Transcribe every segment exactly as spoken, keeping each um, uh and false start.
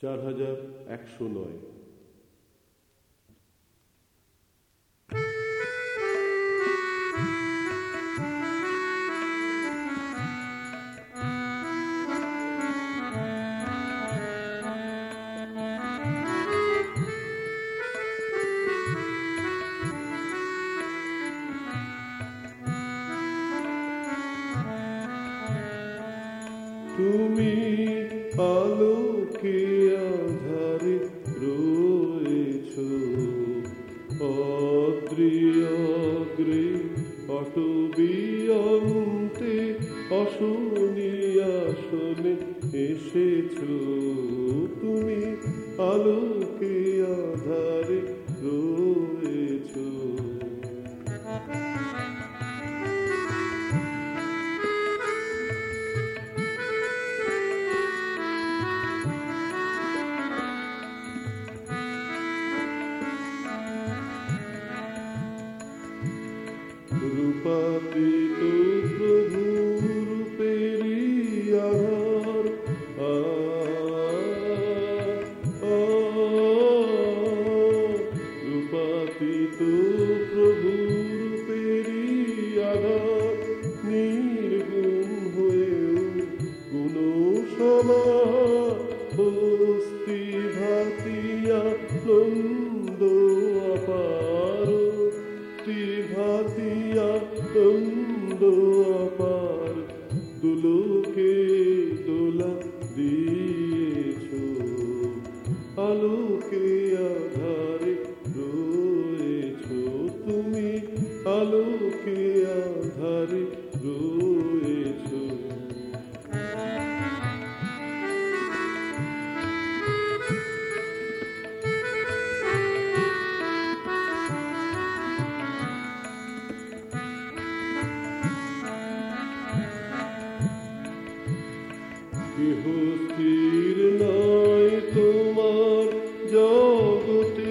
চার হাজার একশো নয়। তুমি আলোকে আধারে রয়েছো, অদ্রিয়গ্রে অটবিয়ন্তে অশনি আসনে এসেছো। তুমি আলোকে আধারে রয়েছো। রূপাতীত প্রভু রূপেরি আধার, রূপাতীত প্রভু রূপেরি আধার, নির্গুণ হয়েও গুণসমা হস্তি ভাতিয়া নন্দ অপার, ভাতিয়া নন্দ অপার, দুলোকে দোলা দিয়েছো। আলোকে আধারে রয়েছো, তুমি আলোকে আধারে রয়েছো। কেহ স্থির নয় তোমার জগতে,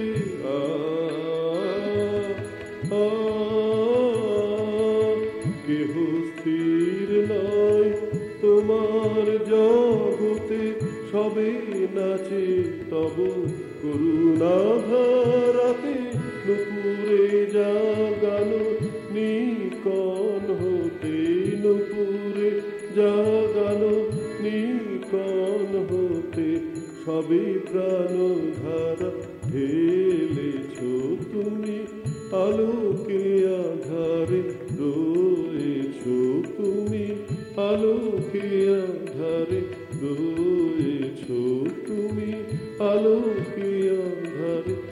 কেহ স্থির নয় তোমার জগতে, সবে নাচে তব করুণা ধারাতে। নুপুরে জাগানো নিকন হতে, নুপুরে জাগানো নিকন হতে, সবে প্রাণ ধারা ঢেলেছো। তুমি আলোকে আধারে রয়েছো, তুমি আলোকে আধারে রয়েছো, তুমি আলোকে আধারে